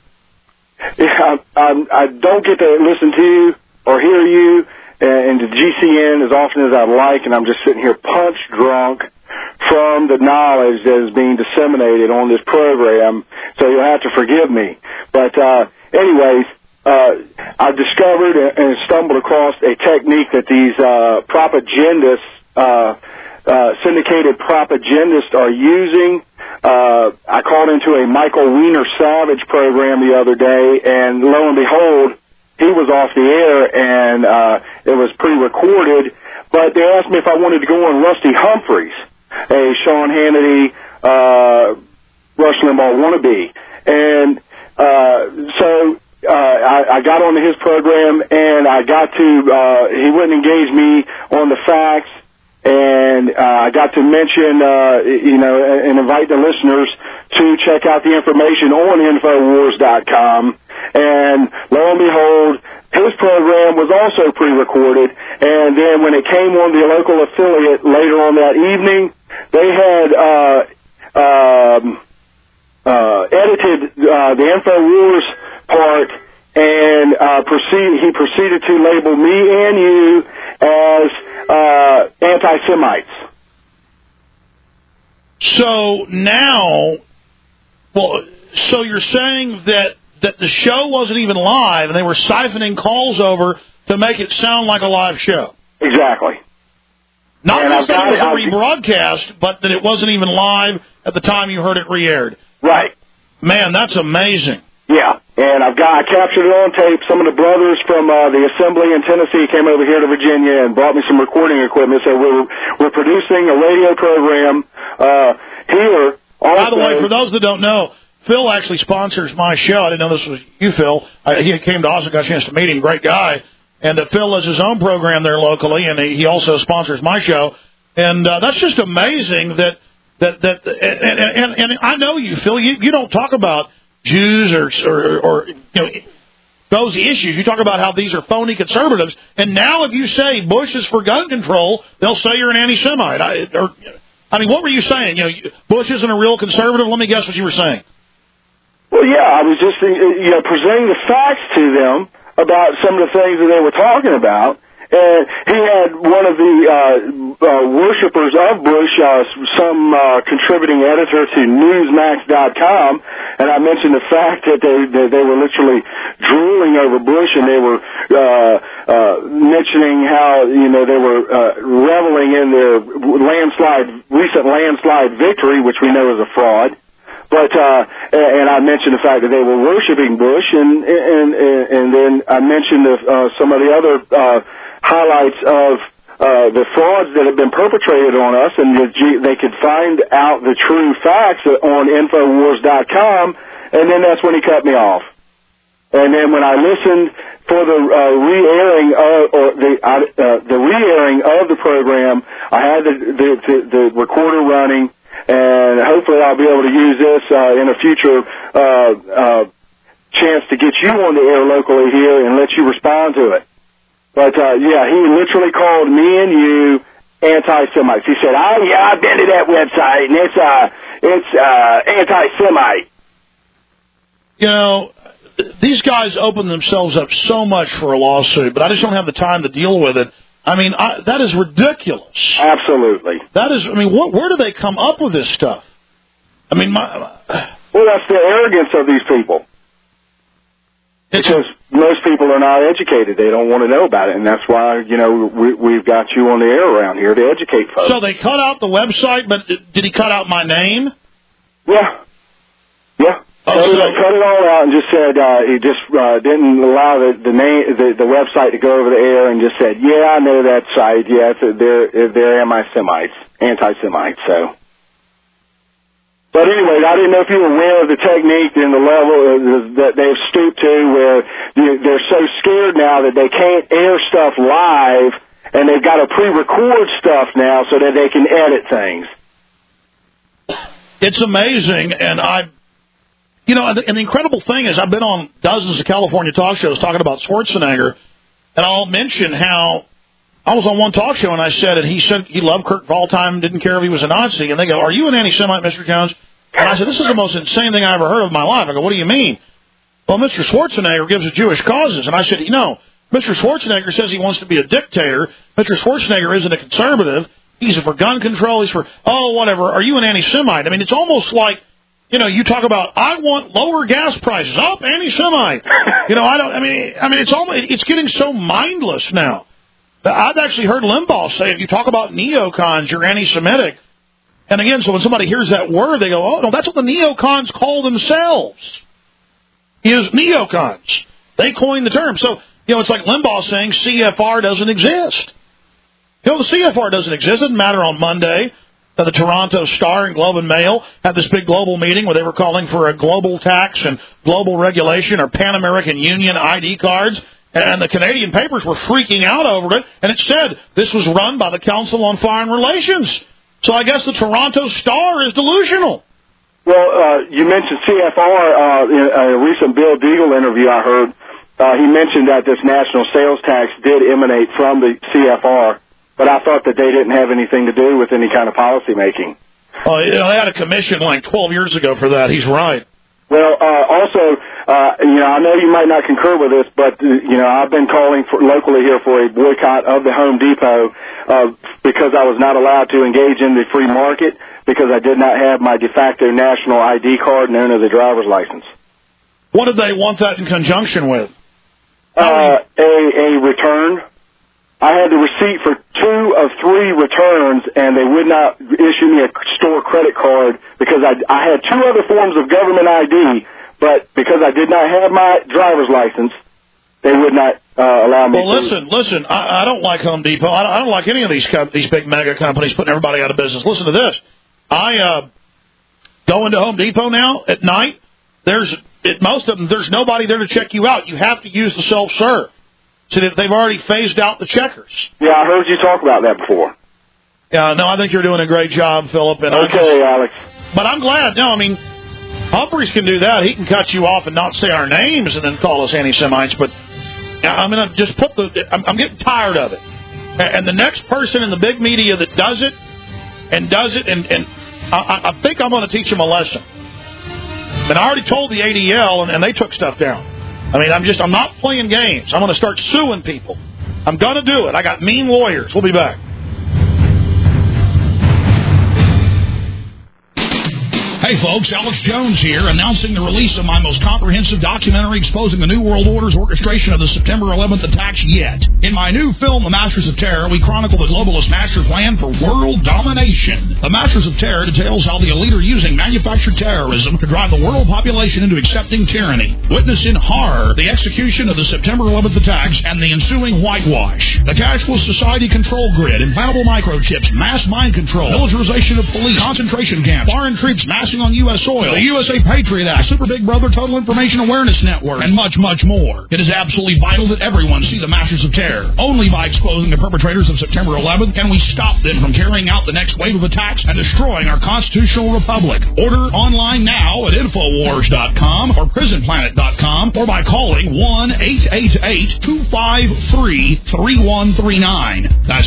don't get to listen to you or hear you and the GCN as often as I'd like, and I'm just sitting here punch drunk from the knowledge that is being disseminated on this program, so you'll have to forgive me. But anyways, I've discovered and stumbled across a technique that these propagandists, syndicated propagandists are using. I called into a Michael Weiner Savage program the other day, and lo and behold, he was off the air, and it was pre-recorded, but they asked me if I wanted to go on Rusty Humphries, a Sean Hannity, Rush Limbaugh wannabe. And so I got onto his program, and I got to, he wouldn't engage me on the facts, and I got to mention, and invite the listeners to check out the information on Infowars.com. And lo and behold, his program was also pre-recorded, and then when it came on the local affiliate later on that evening, they had edited the Infowars part, and he proceeded to label me and you as anti-Semites. So now Well, so you're saying that the show wasn't even live, and they were siphoning calls over to make it sound like a live show? Exactly. Not that it was a rebroadcast, but that it wasn't even live at the time you heard it re-aired. Right. Man, that's amazing. Yeah, and I captured it on tape. Some of the brothers from the assembly in Tennessee came over here to Virginia and brought me some recording equipment. So we're producing a radio program here. Also, by the way, for those that don't know, Phil actually sponsors my show. I didn't know this was you, Phil. He came to Austin, got a chance to meet him. Great guy. And Phil has his own program there locally, and he also sponsors my show. And that's just amazing that I know you, Phil. You don't talk about Jews or you know those issues. You talk about how these are phony conservatives. And now if you say Bush is for gun control, they'll say you're an anti-Semite. I mean, what were you saying? You know, Bush isn't a real conservative. Let me guess what you were saying. Well, yeah, I was just presenting the facts to them about some of the things that they were talking about. And he had one of the worshippers of Bush, some contributing editor to Newsmax.com, and I mentioned the fact that they were literally drooling over Bush, and they were mentioning how they were reveling in their recent landslide victory, which we know is a fraud. But and I mentioned the fact that they were worshiping Bush, and then I mentioned some of the other highlights of the frauds that have been perpetrated on us, and they could find out the true facts on Infowars.com, and then that's when he cut me off. And then when I listened for the re-airing of the program, I had the recorder running. And hopefully I'll be able to use this in a future chance to get you on the air locally here and let you respond to it. But, yeah, he literally called me and you anti-Semites. He said, "Oh, yeah, I've been to that website, and it's anti-Semite." You know, these guys open themselves up so much for a lawsuit, but I just don't have the time to deal with it. I mean, that is ridiculous. Absolutely. That is, I mean, where do they come up with this stuff? I mean, well, that's the arrogance of these people. Because most people are not educated. They don't want to know about it, and that's why, we've got you on the air around here to educate folks. So they cut out the website, but did he cut out my name? Yeah. Yeah. So he cut it all out and just said he just didn't allow the website to go over the air, and just said, "Yeah, I know that site. Yeah, they're anti-Semites." So, but anyway, I didn't know if you were aware of the technique and the level that they've stooped to, where they're so scared now that they can't air stuff live, and they've got to pre-record stuff now so that they can edit things. It's amazing, and and the incredible thing is I've been on dozens of California talk shows talking about Schwarzenegger, and I'll mention how I was on one talk show and I said, and he said he loved Kurt Waldheim, didn't care if he was a Nazi, and they go, "Are you an anti-Semite, Mr. Jones?" And I said, "This is the most insane thing I ever heard of in my life." I go, "What do you mean?" "Well, Mr. Schwarzenegger gives to Jewish causes." And I said, Mr. Schwarzenegger says he wants to be a dictator. Mr. Schwarzenegger isn't a conservative. He's for gun control. He's for, whatever. Are you an anti-Semite? I mean, it's almost like, you talk about, I want lower gas prices. Oh, anti-Semite. It's getting so mindless now. I've actually heard Limbaugh say, if you talk about neocons, you're anti-Semitic. And again, so when somebody hears that word, they go, "Oh, no, that's what the neocons call themselves, is neocons." They coined the term. So, it's like Limbaugh saying CFR doesn't exist. The CFR doesn't exist. It doesn't matter on Monday. The Toronto Star and Globe and Mail had this big global meeting where they were calling for a global tax and global regulation or Pan-American Union ID cards, and the Canadian papers were freaking out over it, and it said this was run by the Council on Foreign Relations. So I guess the Toronto Star is delusional. Well, you mentioned CFR in a recent Bill Deagle interview I heard. He mentioned that this national sales tax did emanate from the CFR, but I thought that they didn't have anything to do with any kind of policy making. Oh, they had a commission like 12 years ago for that. He's right. Well, also, I know you might not concur with this, but, I've been calling locally here for a boycott of the Home Depot because I was not allowed to engage in the free market because I did not have my de facto national ID card known as a driver's license. What did they want that in conjunction with? A return. I had the receipt for 2 of 3 returns, and they would not issue me a store credit card because I had 2 other forms of government ID, but because I did not have my driver's license, they would not allow me. Well, listen. I don't like Home Depot. I don't like any of these big mega companies putting everybody out of business. Listen to this. I go into Home Depot now at night. Most of them, there's nobody there to check you out. You have to use the self-serve. So they've already phased out the checkers. Yeah, I heard you talk about that before. Yeah, no, I think you're doing a great job, Philip. And okay, Alex. But I'm glad. No, I mean, Humphreys can do that. He can cut you off and not say our names and then call us anti-Semites. But I'm going to just I'm getting tired of it. And the next person in the big media that does it, and I think I'm going to teach him a lesson. And I already told the ADL, and they took stuff down. I mean, I'm not playing games. I'm going to start suing people. I'm going to do it. I got mean lawyers. We'll be back. Hey folks, Alex Jones here, announcing the release of my most comprehensive documentary exposing the New World Order's orchestration of the September 11th attacks yet. In my new film, The Masters of Terror, we chronicle the globalist master plan for world domination. The Masters of Terror details how the elite are using manufactured terrorism to drive the world population into accepting tyranny. Witness in horror the execution of the September 11th attacks and the ensuing whitewash. The cashless society control grid, implantable microchips, mass mind control, militarization of police, concentration camps, foreign troops massing on U.S. soil, the USA Patriot Act, Super Big Brother Total Information Awareness Network, and much, much more. It is absolutely vital that everyone see the Masters of Terror. Only by exposing the perpetrators of September 11th can we stop them from carrying out the next wave of attacks and destroying our constitutional republic. Order online now at Infowars.com or PrisonPlanet.com or by calling 1-888-253-3139. That's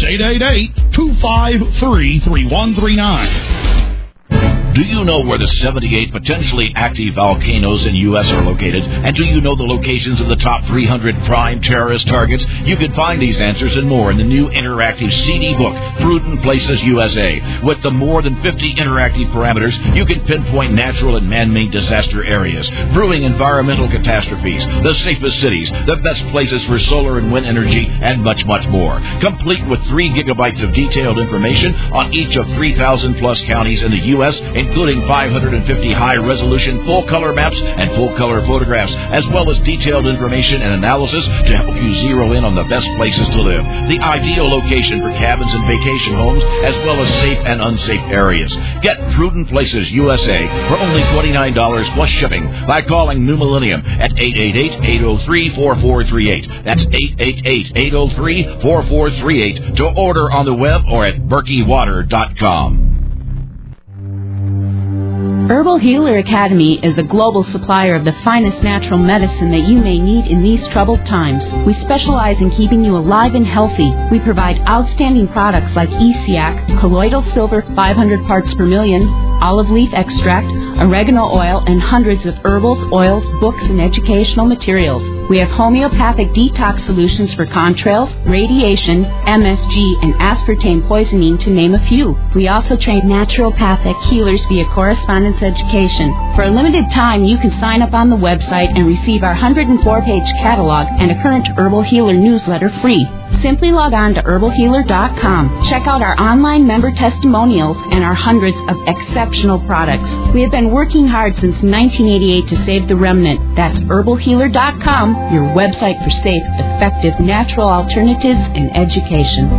888-253-3139. Do you know where the 78 potentially active volcanoes in U.S. are located? And do you know the locations of the top 300 prime terrorist targets? You can find these answers and more in the new interactive CD book, Prudent Places USA. With the more than 50 interactive parameters, you can pinpoint natural and man-made disaster areas, brewing environmental catastrophes, the safest cities, the best places for solar and wind energy, and much, much more. Complete with 3 gigabytes of detailed information on each of 3,000-plus counties in the U.S., including 550 high-resolution full-color maps and full-color photographs, as well as detailed information and analysis to help you zero in on the best places to live, the ideal location for cabins and vacation homes, as well as safe and unsafe areas. Get Prudent Places USA for only $29 plus shipping by calling New Millennium at 888-803-4438. That's 888-803-4438 to order on the web or at berkeywater.com. Herbal Healer Academy is a global supplier of the finest natural medicine that you may need in these troubled times. We specialize in keeping you alive and healthy. We provide outstanding products like ESIAC, colloidal silver 500 parts per million, olive leaf extract, oregano oil, and hundreds of herbals, oils, books, and educational materials. We have homeopathic detox solutions for contrails, radiation, MSG, and aspartame poisoning, to name a few. We also train naturopathic healers via correspondence education. For a limited time, you can sign up on the website and receive our 104-page catalog and a current Herbal Healer newsletter free. Simply log on to herbalhealer.com. Check out our online member testimonials and our hundreds of exceptional products. We have been working hard since 1988 to save the remnant. That's herbalhealer.com, your website for safe, effective, natural alternatives and education.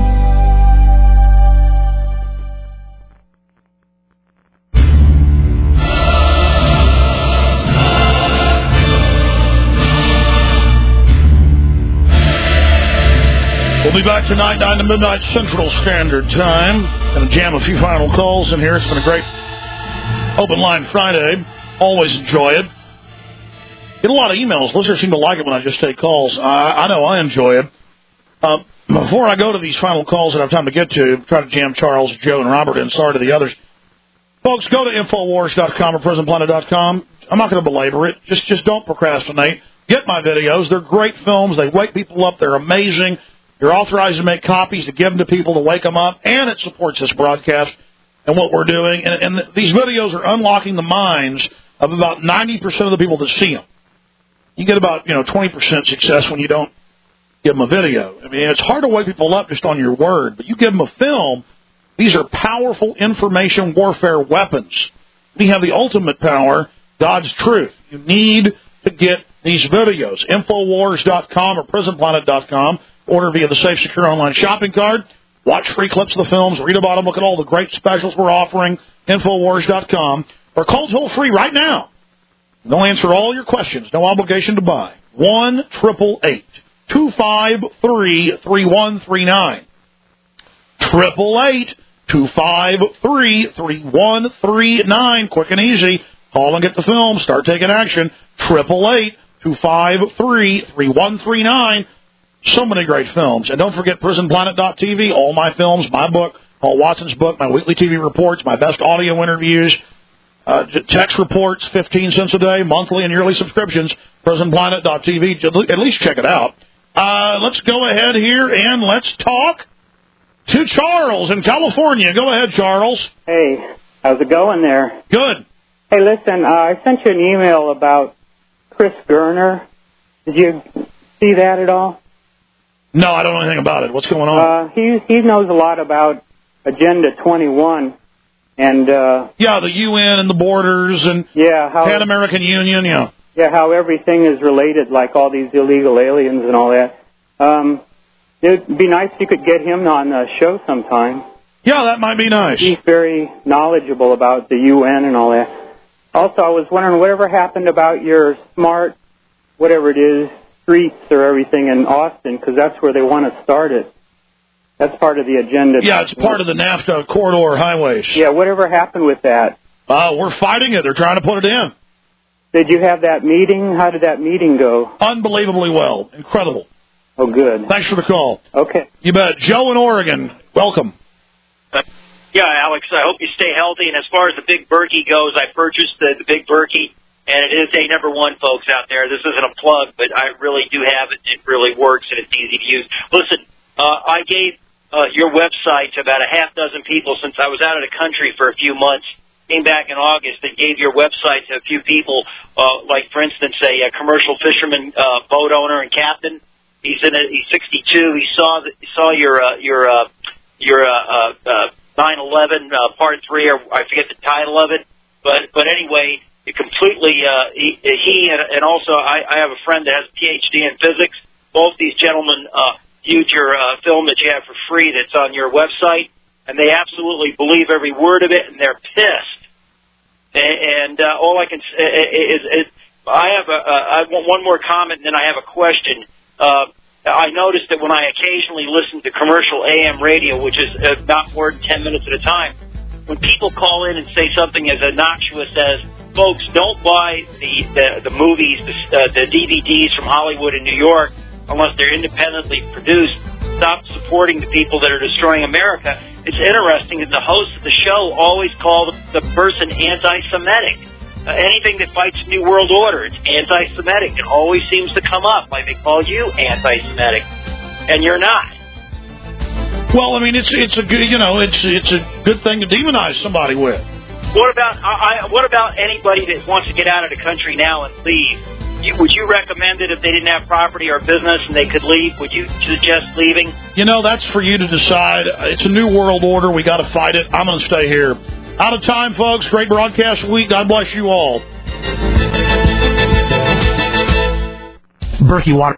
We'll be back tonight, 9 to midnight Central Standard Time. Going to jam a few final calls in here. It's been a great Open Line Friday. Always enjoy it. Get a lot of emails. Listeners seem to like it when I just take calls. I know I enjoy it. Before I go to these final calls that I have time to get to, try to jam Charles, Joe, and Robert in. Sorry to the others. Folks, go to Infowars.com or PrisonPlanet.com. I'm not going to belabor it. Just don't procrastinate. Get my videos. They're great films. They wake people up. They're amazing. You're authorized to make copies to give them to people to wake them up, and it supports this broadcast and what we're doing. And these videos are unlocking the minds of about 90% of the people that see them. You get about 20% success when you don't give them a video. I mean, it's hard to wake people up just on your word, but you give them a film. These are powerful information warfare weapons. We have the ultimate power, God's truth. You need to get these videos. Infowars.com or prisonplanet.com. Order via the Safe Secure Online Shopping Card. Watch free clips of the films. Read about them. Look at all the great specials we're offering. Infowars.com. Or call toll-free right now. They'll answer all your questions. No obligation to buy. 1-888-253-3139. 888-253-3139. Quick and easy. Call and get the film. Start taking action. 888-253-3139. So many great films. And don't forget PrisonPlanet.tv. All my films, my book, Paul Watson's book, my weekly TV reports, my best audio interviews, text reports, 15 cents a day, monthly and yearly subscriptions, PrisonPlanet.tv. At least check it out. Let's go ahead here and let's talk to Charles in California. Go ahead, Charles. Hey, how's it going there? Good. Hey, listen, I sent you an email about Chris Gerner. Did you see that at all? No, I don't know anything about it. What's going on? He knows a lot about Agenda 21 and the UN and the borders and Pan American Union, how everything is related, like all these illegal aliens and all that. It'd be nice if you could get him on the show sometime. Yeah, that might be nice. He's very knowledgeable about the UN and all that. Also, I was wondering whatever happened about your smart, whatever it is, streets or everything in Austin, because that's where they want to start it. That's part of the agenda. Yeah, it's part of the NAFTA corridor highways. Yeah, whatever happened with that? We're fighting it. They're trying to put it in. Did you have that meeting? How did that meeting go? Unbelievably well. Incredible. Oh, good. Thanks for the call. Okay. You bet. Joe in Oregon, welcome. Yeah, Alex, I hope you stay healthy. And as far as the Big Berkey goes, I purchased the Big Berkey, and it is a number one, folks, out there. This isn't a plug, but I really do have it. It really works, and it's easy to use. Listen, I gave your website to about a half dozen people since I was out of the country for a few months. Came back in August and gave your website to a few people, like, for instance, a commercial fisherman boat owner and captain. He's 62. He saw your 9/11 Part 3, or I forget the title of it. But anyway, it completely. He and also I have a friend that has a PhD in physics. Both these gentlemen viewed your film that you have for free that's on your website, and they absolutely believe every word of it, and they're pissed. And all I can say is I want one more comment, and then I have a question. I noticed that when I occasionally listen to commercial AM radio, which is not more than 10 minutes at a time, when people call in and say something as innocuous as, folks, don't buy the movies, the DVDs from Hollywood and New York unless they're independently produced, stop supporting the people that are destroying America. It's interesting that the hosts of the show always call the person anti-Semitic. Anything that fights New World Order, it's anti-Semitic. It always seems to come up. Like they call you anti-Semitic, and you're not. Well, I mean, it's a good, it's a good thing to demonize somebody with. What about anybody that wants to get out of the country now and leave? Would you recommend it if they didn't have property or business and they could leave? Would you suggest leaving? That's for you to decide. It's a new world order. We got to fight it. I'm going to stay here. Out of time, folks. Great broadcast week. God bless you all. Berkey Water.